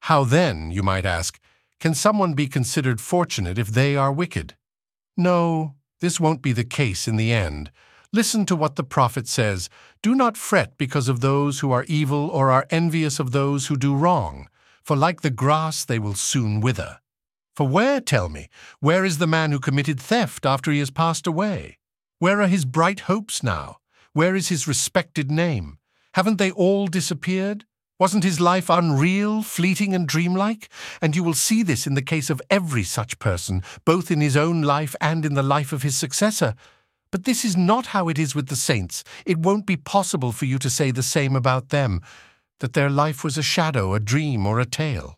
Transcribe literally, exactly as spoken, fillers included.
How then, you might ask, can someone be considered fortunate if they are wicked? No, this won't be the case in the end. Listen to what the prophet says, "Do not fret because of those who are evil or are envious of those who do wrong, for like the grass they will soon wither." For where, tell me, where is the man who committed theft after he has passed away? Where are his bright hopes now? Where is his respected name? Haven't they all disappeared? Wasn't his life unreal, fleeting and dreamlike? And you will see this in the case of every such person, both in his own life and in the life of his successor. But this is not how it is with the saints. It won't be possible for you to say the same about them, that their life was a shadow, a dream, or a tale.